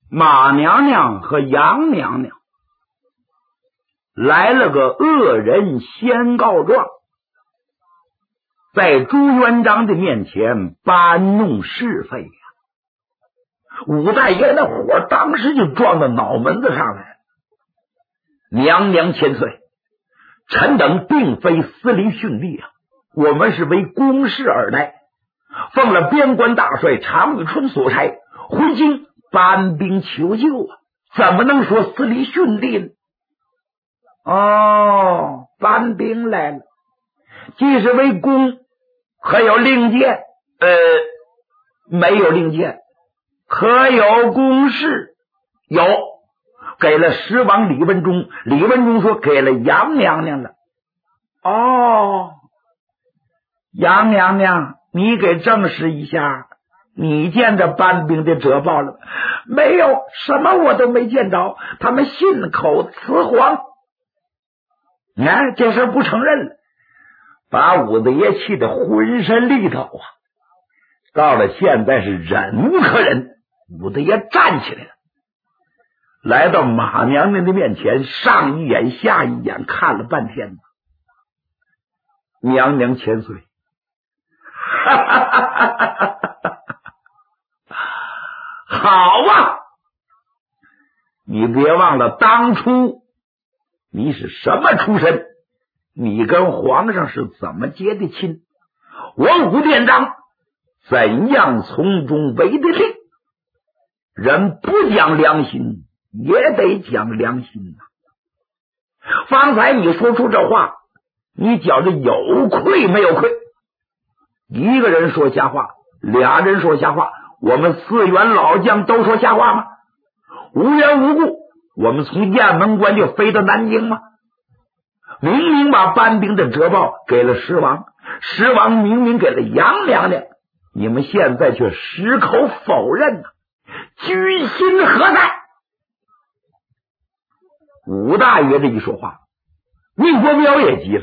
马娘娘和杨娘娘来了个恶人先告状，在朱元璋的面前搬弄是非呀。武大爷那火当时就撞到脑门子上来了。娘娘千岁，臣等并非私离训吏啊，我们是为公事而来，奉了边关大帅常遇春所差，回京搬兵求救啊，怎么能说私离训吏呢？哦，搬兵来了，既是为公，可有令箭？没有令箭。可有公事？有，给了十王李文忠，李文忠说给了杨娘娘了。哦，杨娘娘，你给证实一下，你见着搬兵的折报了没有？什么我都没见着，他们信口雌黄。这事不承认了，把武大爷气得浑身力抖啊！到了现在是忍无可忍，武大爷站起来了，来到马娘娘的面前，上一眼下一眼看了半天。娘娘千岁，好啊！你别忘了当初你是什么出身，你跟皇上是怎么结的亲，我武殿章怎样从中为的令。人不讲良心也得讲良心啊。方才你说出这话，你觉着有愧没有愧？一个人说瞎话，俩人说瞎话，我们4员老将都说瞎话吗？无缘无故我们从雁门关就飞到南京吗？明明把搬兵的折报给了十王，十王明明给了杨娘娘，你们现在却矢口否认居心何在？武大爷这一说话，宁国彪也急了。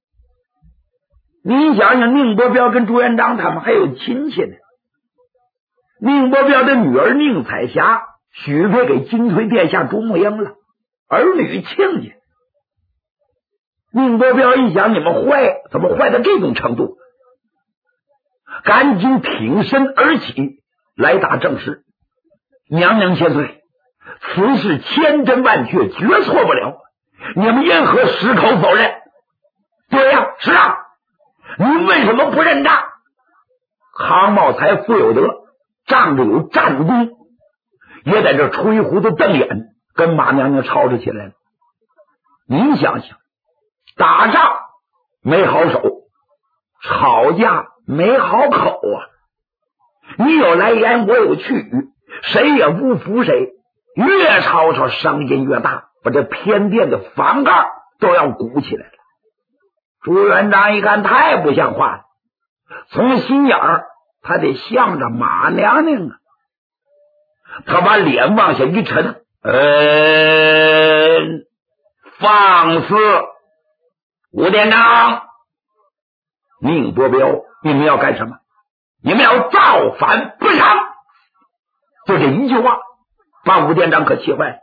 你想想，宁国彪跟朱元璋他们还有亲戚呢。宁国彪的女儿宁彩霞许配给金推殿下朱沐英了，儿女亲家。宁国彪一想，你们坏，怎么坏到这种程度？赶紧挺身而起来打正事。娘娘千岁，此事千真万确，绝错不了，你们因何矢口否认？对呀，是啊，您为什么不认账？杭茂才富有德，仗着有战功，也在这吹胡子瞪眼，跟马娘娘吵吵起来了。您想想，打仗没好手，吵架没好口啊！你有来言，我有去语，谁也不服谁，越吵吵声音越大，把这偏殿的房盖都要鼓起来了。朱元璋一看太不像话了，从心眼儿他得向着马娘娘啊，他把脸往下一沉，放肆！武殿长，宁伯彪，你们要干什么？你们要造反不成？就这一句话，把武殿长可气坏了，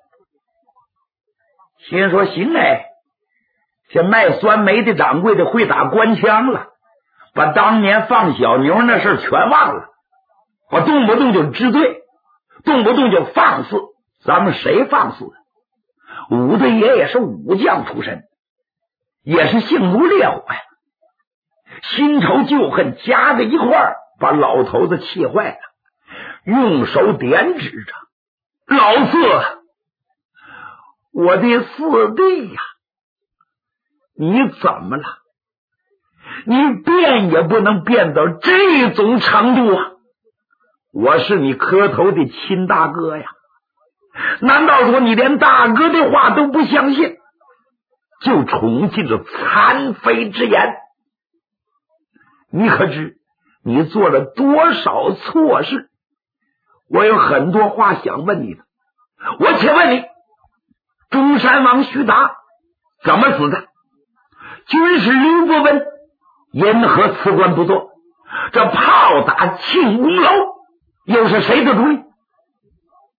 心说行这卖酸梅的掌柜的会打官腔了，把当年放小牛那事全忘了，我动不动就治罪，动不动就放肆，咱们谁放肆？武大爷也是武将出身，也是性如烈火呀，新仇旧恨加在一块儿，把老头子气坏了，用手点指着老四，我的四弟呀，你怎么了？你变也不能变到这种程度啊！我是你磕头的亲大哥呀，难道说你连大哥的话都不相信，就宠进了残废之言？你可知你做了多少错事？我有很多话想问你的。我且问你，中山王徐达怎么死的？军师刘伯温因何辞官不做？这炮打庆功楼又是谁的主意？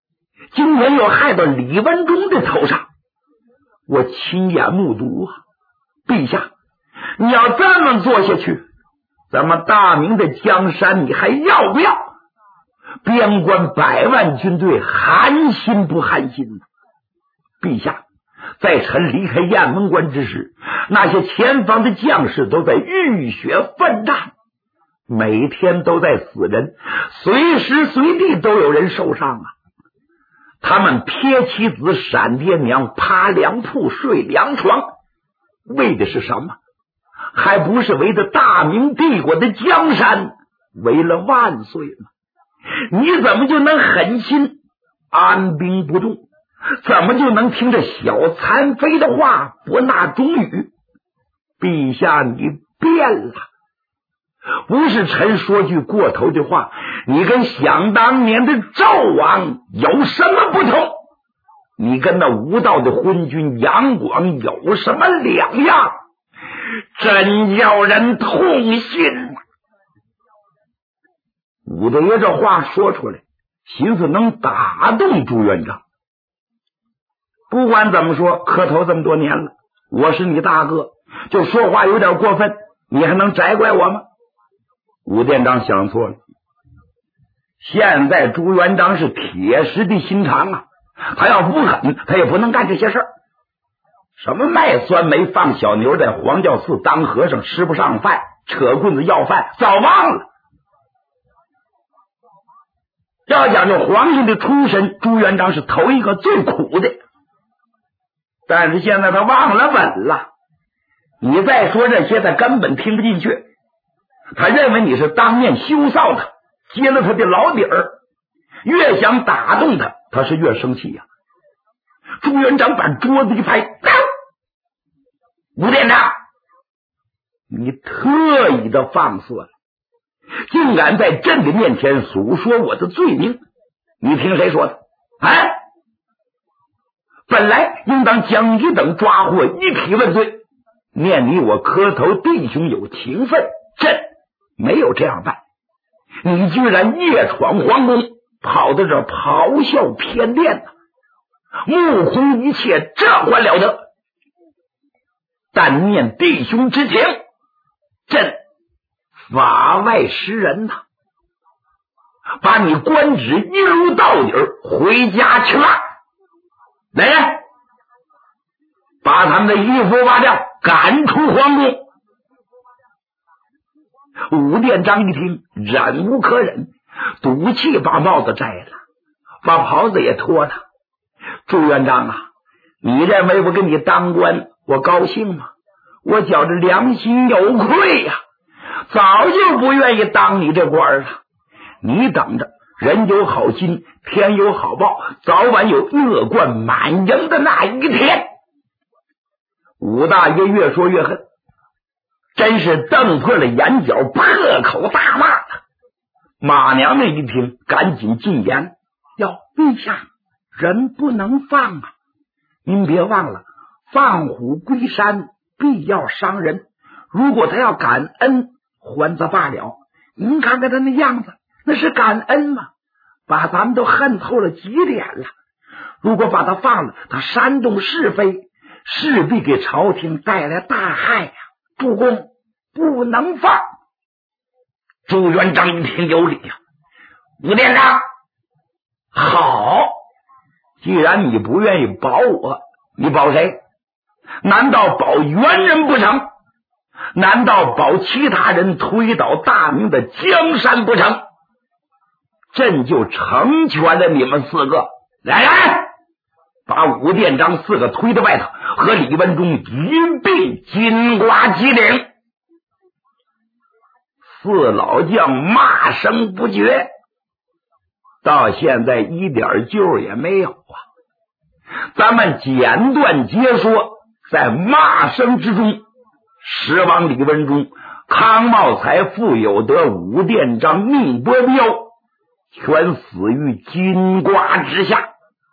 今天又害到李文忠的头上，我亲眼目睹啊！陛下，你要这么做下去，咱们大明的江山你还要不要？边关100万军队寒心不寒心呢？陛下，在臣离开雁门关之时，那些前方的将士都在浴血奋战，每天都在死人，随时随地都有人受伤啊！他们撇妻子闪爹娘，爬凉铺睡凉床，为的是什么？还不是为了大明帝国的江山，为了万岁吗？你怎么就能狠心安兵不动？怎么就能听着小残妃的话不纳忠语？陛下，你变了！不是臣说句过头的话，你跟想当年的纣王有什么不同？你跟那无道的昏君杨广有什么两样？真叫人痛心啊！武大爷这话说出来，寻思能打动朱元璋。不管怎么说，磕头这么多年了，我是你大哥，就说话有点过分，你还能摘怪我吗？武殿章想错了，现在朱元璋是铁石的心肠啊，他要不狠，他也不能干这些事儿。什么卖酸梅放小牛，在黄教寺当和尚吃不上饭，扯棍子要饭，早忘了。要讲究皇上的出身，朱元璋是头一个最苦的，但是现在他忘了本了。你再说这些，他根本听不进去，他认为你是当面羞臊他，揭了他的老底儿，越想打动他，他是越生气呀。朱元璋把桌子一拍，吴殿章，你特意的放肆了，竟敢在朕的面前诉说我的罪名，你听谁说的？本来应当将一等抓获，一体问罪，念你我磕头弟兄有情分，朕没有这样办。你居然夜闯皇宫，跑到这咆哮偏殿呢，目空一切，这还了得？但念弟兄之情，朕法外施人呐，把你官职一撸到底，回家去吧。来人，把他们的衣服挖掉，赶出皇宫。武殿章一听，忍无可忍，赌气把帽子摘了，把袍子也脱了。朱元璋啊，你认为我给你当官我高兴吗？我觉着良心有愧呀，早就不愿意当你这官了。你等着，人有好心，天有好报，早晚有恶贯满盈的那一天。武大爷越说越恨，真是瞪破了眼角，破口大骂了。马娘娘一听，赶紧进言：哟，陛下，人不能放啊！您别忘了，放虎归山必要伤人，如果他要感恩还则罢了，您看看他那样子，那是感恩吗？把咱们都恨透了极点了。如果把他放了，他煽动是非，势必给朝廷带来大害呀！主公不能放。朱元璋一听有理呀，武殿章，好，既然你不愿意保我，你保谁？难道保元人不成？难道保其他人推倒大明的江山不成？朕就成全了你们4个。来人，把武殿章4个推到外头，和李文忠一并金瓜击领。4老将骂声不绝，到现在一点救也没有啊！咱们简短截说，在骂声之中，时王李文忠、康茂才、傅有德、武殿章、宁伯彪全死于金瓜之下。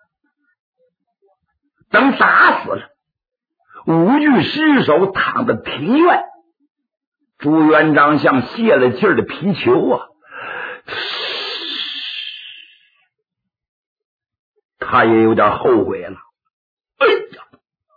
等打死了，5具尸首躺在庭院，朱元璋像泄了气儿的皮球啊， 他也有点后悔了。哎呀，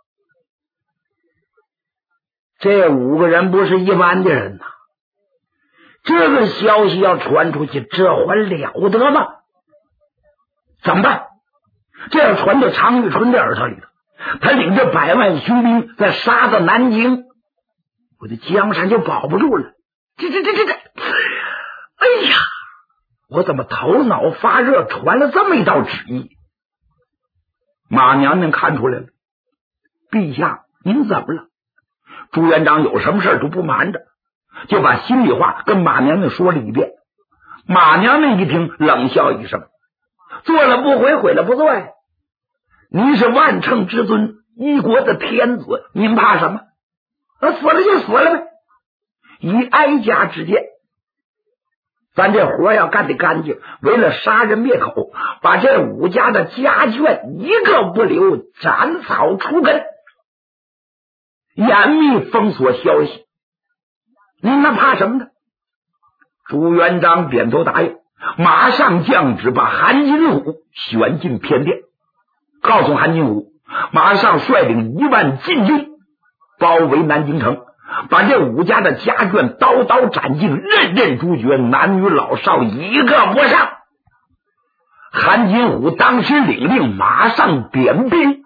这5个人不是一般的人呐！这个消息要传出去，这还了得吗？怎么办？这要传到常遇春的耳朵里头，他领着100万雄兵再杀到南京，我的江山就保不住了。这，哎呀，我怎么头脑发热，传了这么一道旨意？马娘娘看出来了，陛下，您怎么了？朱元璋有什么事都不瞒着，就把心里话跟马娘娘说了一遍。马娘娘一听，冷笑一声：“做了不悔，悔了不做呀！您是万乘之尊，一国的天子，您怕什么？死了就死了呗，以哀家之见，咱这活要干得干净，为了杀人灭口，把这5家的家眷一个不留，斩草除根，严密封锁消息。您那怕什么呢？”朱元璋点头答应，马上降旨把韩金虎选进偏殿，告诉韩金虎马上率领1万禁军包围南京城，把这5家的家眷刀刀斩尽，任任诛绝，男女老少一个不剩。韩金虎当时领令，马上点兵。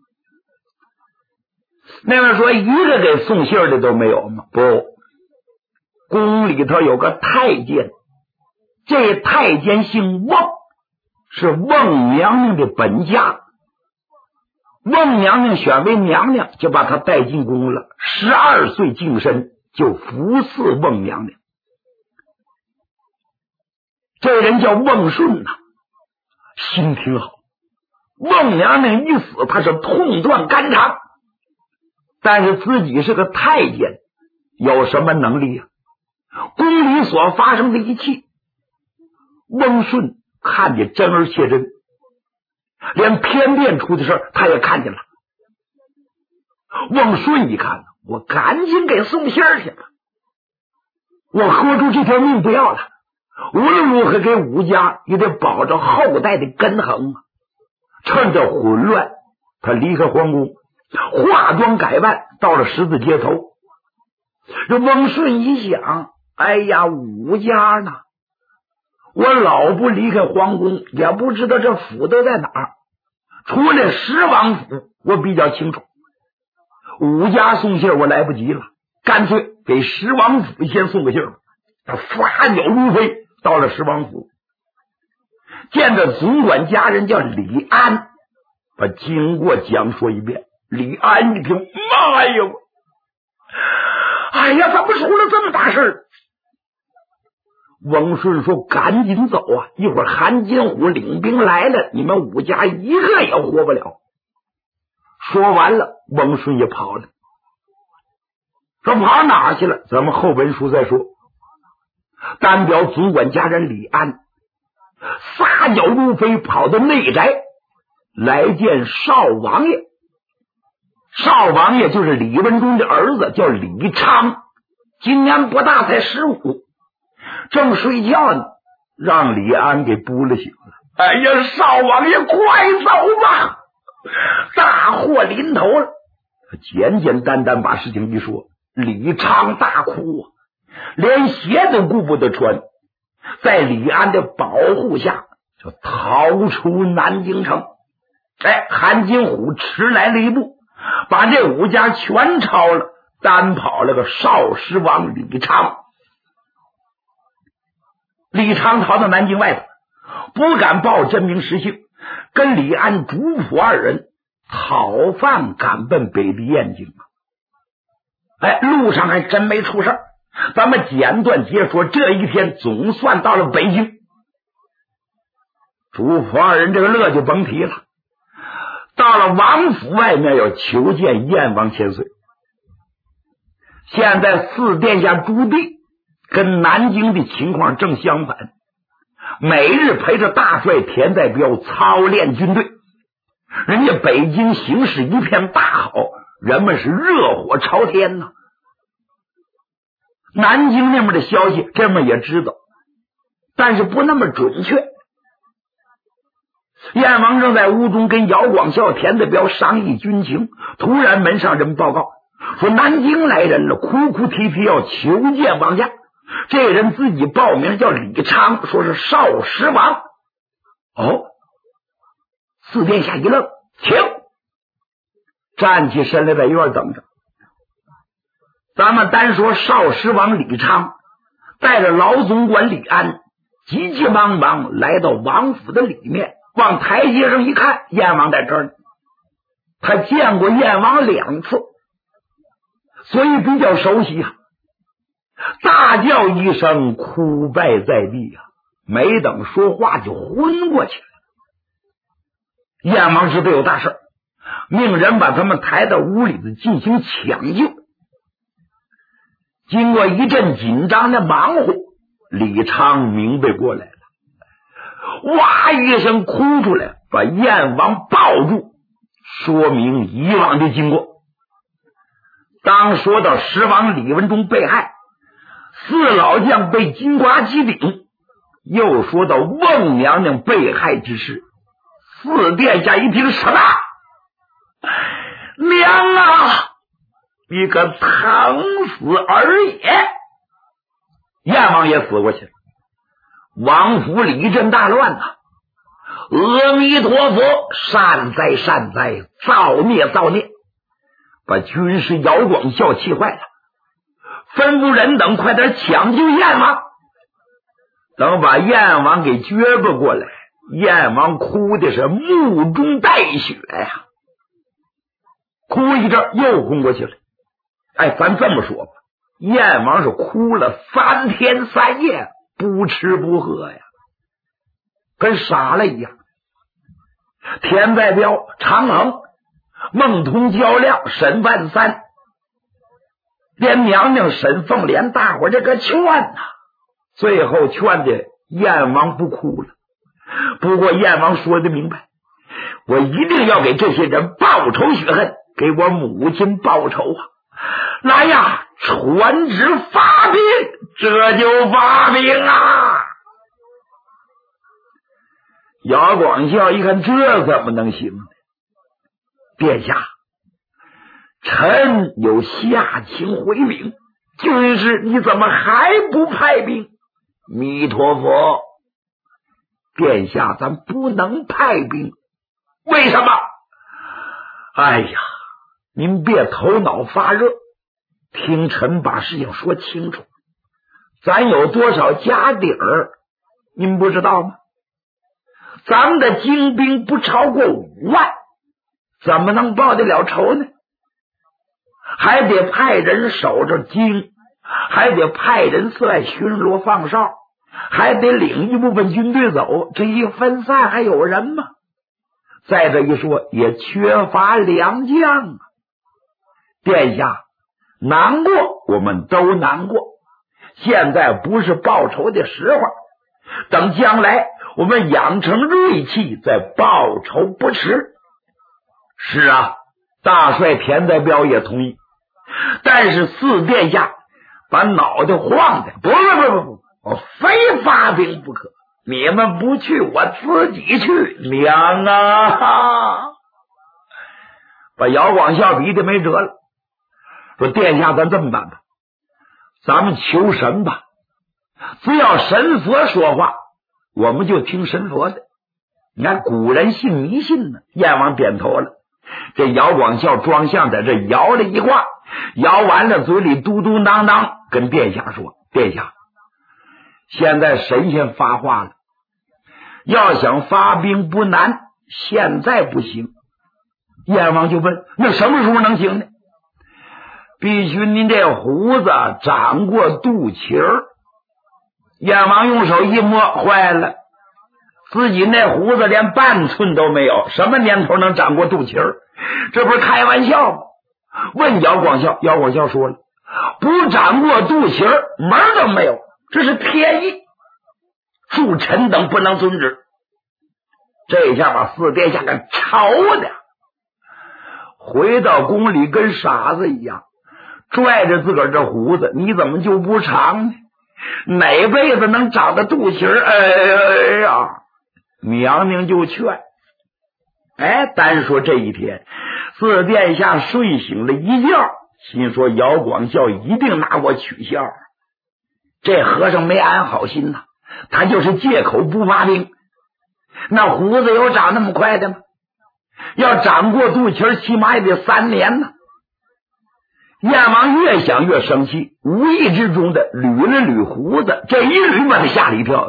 那边说一个给送信的都没有吗？不，宫里头有个太监，这太监姓孟，是孟娘娘的本家。孟娘娘选为娘娘，就把她带进宫了。12岁净身，就服侍孟娘娘。这人叫孟顺呐，心挺好。孟娘娘一死，他是痛断肝肠，但是自己是个太监，有什么能力啊？宫里所发生的一切，孟顺看见真而切真，连偏殿出的事儿他也看见了。孟顺一看，我赶紧给送信儿去了，我豁出这条命不要了，无论如何给5家也得保着后代的根衡啊！趁着混乱，他离开皇宫，化妆改扮，到了十字街头。这孟顺一想，哎呀，5家呢？我老不离开皇宫，也不知道这府都在哪儿。除了十王府，我比较清楚。5家送信我来不及了，干脆给十王府先送个信吧。他发脚如飞，到了十王府，见着总管家人叫李安，把经过讲说一遍。李安一听，妈呀！哎呀，怎么出了这么大事？翁顺说：“赶紧走啊！一会儿韩金虎领兵来了，你们5家一个也活不了。”说完了，翁顺也跑了。说跑哪去了？咱们后文书再说。单表总管家人李安撒脚如飞，跑到内宅来见少王爷。少王爷就是李文忠的儿子，叫李昌，今年不大，才15，正睡觉呢，让李安给拨了醒了。哎呀，少王爷快走吧，大祸临头了。他简简单单把事情一说，李昌大哭啊，连鞋都顾不得穿，在李安的保护下就逃出南京城。韩金虎迟来了一步，把这5家全抄了，单跑了个少师王李昌。李昌逃到南京外头，不敢报真名实姓，跟李安、主仆2人讨饭赶奔北鼻燕京。路上还真没出事。咱们简短接说，这一天总算到了北京。主仆2人这个乐就甭提了，到了王府外面要求见燕王千岁。现在4殿下朱棣跟南京的情况正相反，每日陪着大帅田代彪操练军队，人家北京形势一片大好，人们是热火朝天呐。南京那边的消息这么也知道，但是不那么准确。 燕王正在屋中跟姚广孝、田德彪商议军情，突然门上人报告说南京来人了，哭哭啼啼要求见王家。这人自己报名叫李昌，说是少时王。哦，四殿下一愣，请站起身来，在院等着。咱们单说少时王李昌带着老总管李安急急忙忙来到王府的里面，往台阶上一看，燕王在这儿呢。他见过燕王2次，所以比较熟悉啊。大叫一声，哭拜在地啊，没等说话就昏过去了。燕王知道有大事，命人把他们抬到屋里子进行抢救。经过一阵紧张的忙活，李昌明白过来了，哇一声哭出来，把燕王抱住，说明以往的经过。当说到十王李文忠被害，四老将被金瓜击顶，又说到孟娘娘被害之事，四殿下一听，什么？娘啊，你个疼死儿也！燕王也死过去了，王府里一阵大乱呐！阿弥陀佛，善哉善哉，造孽造孽！把军师姚广孝气坏了，吩咐人等快点抢救燕王。等把燕王给撅巴过来，燕王哭的是目中带血呀，哭一阵又昏过去了。哎，咱这么说吧，燕王是哭了3天3夜，不吃不喝呀，跟傻了一样。田在彪、常衡、孟通、焦亮、沈万三，连娘娘沈凤莲，大伙这个劝呐，最后劝的燕王不哭了。不过燕王说的明白，我一定要给这些人报仇雪恨，给我母亲报仇啊！来呀，传旨发兵，这就发兵啊！姚广孝一看，这怎么能行呢？殿下，臣有下情回禀，军师你怎么还不派兵？弥陀佛，殿下咱不能派兵，为什么？哎呀，您别头脑发热，听臣把事情说清楚。咱有多少家底儿，您不知道吗？咱们的精兵不超过5万，怎么能报得了仇呢？还得派人守着京，还得派人四外巡逻放哨，还得领一部分军队走，这一分散还有人吗？再这一说，也缺乏良将啊！殿下难过，我们都难过，现在不是报仇的时候，等将来我们养成锐气再报仇不迟。是啊，大帅田在彪也同意，但是四殿下把脑袋晃的，不，我非发兵不可，你们不去我自己去。娘啊，把姚广孝逼得没辙了，说殿下咱这么办吧，咱们求神吧，只要神佛说话，我们就听神佛的。你看古人信迷信呢。燕王点头了，这姚广孝装相在这摇了一卦，摇完了嘴里嘟嘟囔囔跟殿下说，殿下现在神仙发话了，要想发兵不难，现在不行。燕王就问，那什么时候能行呢？必须您这胡子长过肚脐儿。燕王用手一摸，坏了，自己那胡子连半寸都没有，什么年头能长过肚脐儿？这不是开玩笑吗？问姚广孝，姚广孝说了，不长过肚脐儿门都没有，这是天意，恕臣等不能遵旨。这下把四殿下给吵的，回到宫里跟傻子一样，拽着自个儿这胡子，你怎么就不长呢？哪辈子能长到肚脐儿？哎呀，娘娘就劝单说这一天，四殿下睡醒了一觉，心说姚广孝一定拿我取笑。这和尚没安好心呐，他就是借口不发兵。那胡子有长那么快的吗？要长过肚脐起码也得3年呢。燕王越想越生气，无意之中的捋了捋胡子，这一捋把他吓了一跳。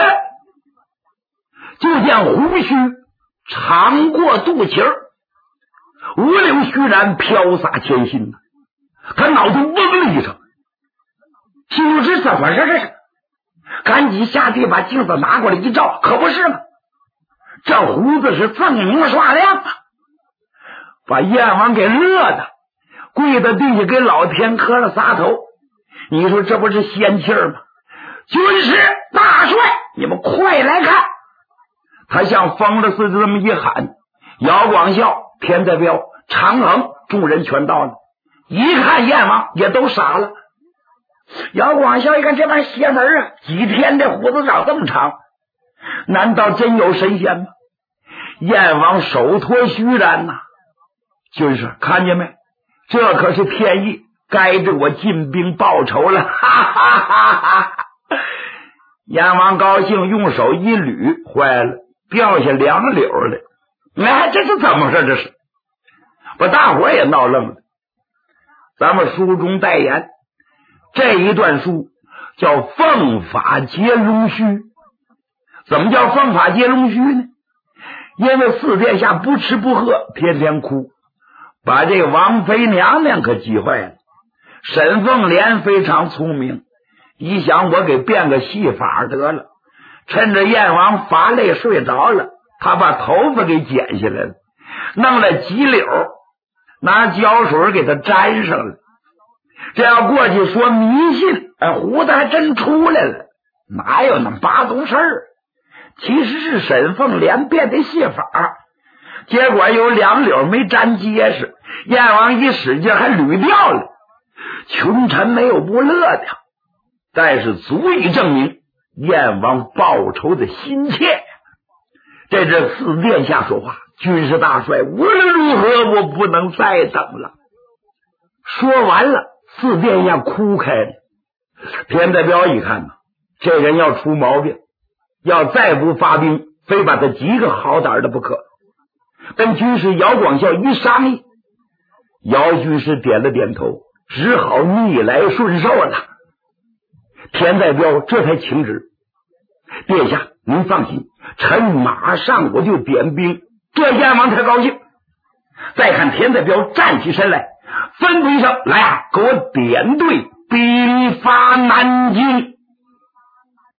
就见胡须长过肚脐，五柳须髯飘洒千心，他脑袋嗡了一声，心说这怎么事这是？赶紧下地把镜子拿过来一照，可不是吗？这胡子是锃明刷亮啊，把燕王给乐的跪在地下给老天磕了仨头。你说这不是仙气吗？军师大帅，你们快来看！他像疯了似的这么一喊，姚广孝、田在彪、常衡众人全到了。一看燕王也都傻了。姚广孝一看这帮邪门啊，几天这胡子长这么长，难道真有神仙吗？燕王手托须髯呐，就是看见没？这可是天意，该着我进兵报仇了，哈哈哈哈！燕王高兴，用手一捋，坏了，掉下2绺来。这是怎么回事？这是把大伙也闹愣了。咱们书中代言这一段书叫凤法接龙须。怎么叫凤法接龙须呢？因为四殿下不吃不喝，天天哭，把这王妃娘娘可急坏了。沈凤莲非常聪明，一想我给变个戏法得了，趁着燕王乏累睡着了，他把头发给剪下来了，弄了几绺，拿胶水给他粘上了。这要过去说迷信，胡子还真出来了，哪有那么八宗事儿？其实是沈凤莲变的戏法，结果有2绺没粘结实，燕王一使劲还捋掉了。群臣没有不乐的，但是足以证明燕王报仇的心切。这是四殿下说话，军师大帅，无论如何我不能再等了。说完了，四殿下哭开了。田代彪一看这人要出毛病，要再不发兵，非把他急个好歹的不可。跟军师姚广孝一商议，姚军师点了点头，只好逆来顺受了。田代彪这才请旨，殿下您放心，臣马上我就点兵。这燕王才高兴。再看田代彪站起身来，吩咐一声，来给我点队，兵发南京。